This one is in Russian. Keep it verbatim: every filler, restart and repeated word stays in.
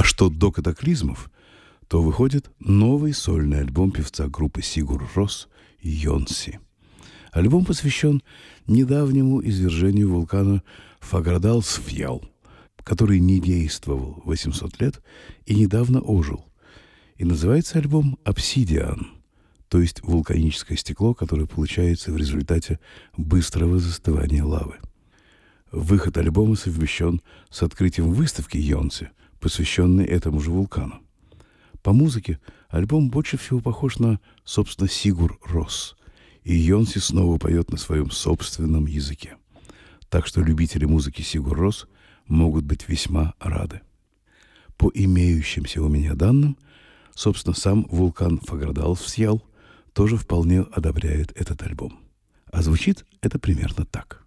что до катаклизмов, то выходит новый сольный альбом певца группы Сигур Рос «Йонси». Альбом посвящен недавнему извержению вулкана Фаградалсфьял, который не действовал восемьсот лет и недавно ожил. И называется альбом «Обсидиан», то есть вулканическое стекло, которое получается в результате быстрого застывания лавы. Выход альбома совмещен с открытием выставки Йонси, посвященной этому же вулкану. По музыке альбом больше всего похож на, собственно, Сигур Рос, и Йонси снова поет на своем собственном языке. Так что любители музыки Сигур Рос могут быть весьма рады. По имеющимся у меня данным, собственно, сам вулкан Фаградалсфьял тоже вполне одобряет этот альбом. А звучит это примерно так.